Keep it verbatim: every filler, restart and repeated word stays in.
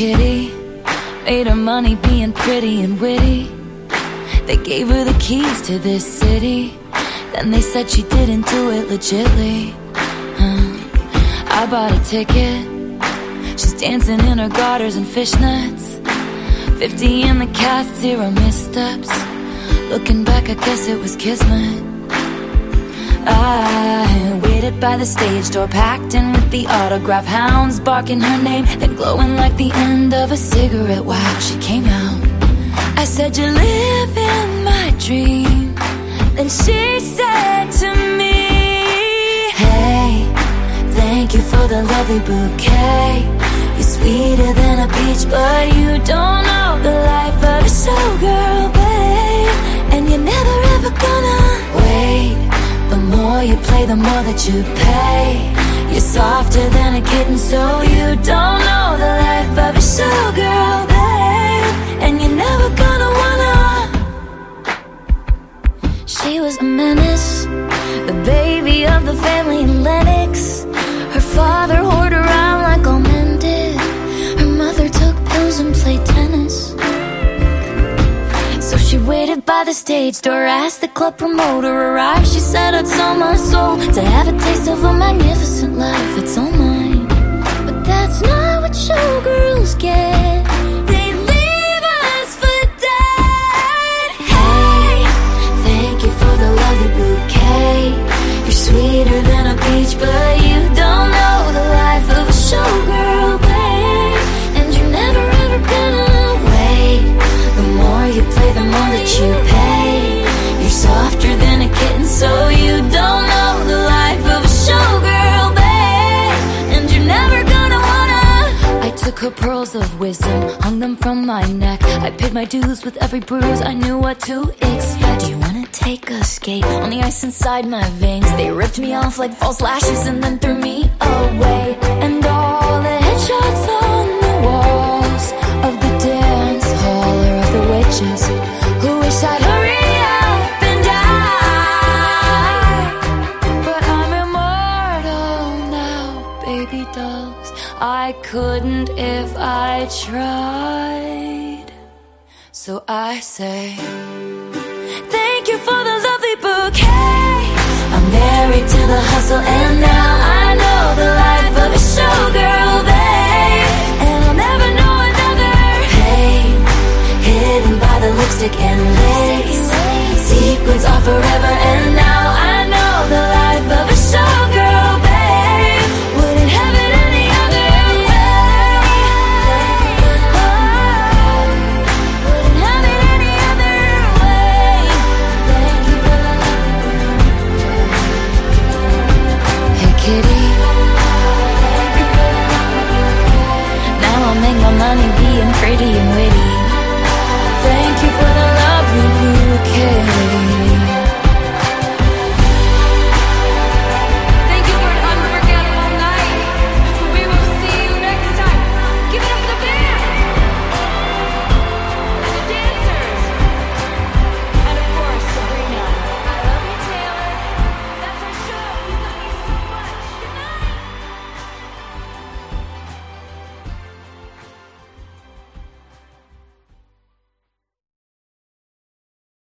kitty, made her money being pretty and witty. They gave her the keys to this city, then they said she didn't do it legitly. uh, I bought a ticket, she's dancing in her garters and fishnets. Fifty in the cast, zero missteps. Looking back, I guess it was kismet. I waited by the stage door, packed in with the autograph hounds, barking her name, then glowing like the end of a cigarette. Wow, she came out. I said, "You're living my dream." Then she said to me, "Hey, thank you for the lovely bouquet. You're sweeter than a peach, but you don't know the life of a showgirl, babe. And you're never ever gonna wait. The more you play, the more that you pay. You're softer than a kitten, so you don't know the life of a showgirl, babe. And you're never gonna wanna." She was a menace, the baby of the family in Lennox. Her father whored around like all men did. Her mother took pills and played tennis. So she waited by the stage door, asked the club promoter arrive. She said, "I'd sell my soul to have a taste of a magnificent life. It's all mine." But that's not what showgirls get. They leave us for dead. Hey, thank you for the lovely bouquet. You're sweeter than a peach, but you don't know the life of a showgirl, babe. And you're never ever gonna wait. The more you play, the more that you pay. You're softer than a kitten, so you don't know the life of a showgirl, babe. And you're never gonna wanna. I took her pearls of wisdom, hung them from my neck. I paid my dues with every bruise, I knew what to expect. Do you wanna take a skate on the ice inside my veins? They ripped me off like false lashes and then threw me away. And all the headshots on the walls of the dance hall are of the witches who wish I'd hurry up and die. But I'm immortal now, baby dolls. I couldn't if I tried. So I say, thank you for the lovely bouquet. I'm married to the hustle, and now I know the life of a showgirl, babe. And I'll never know another pain hidden by the lipstick and lace. Sequins are forever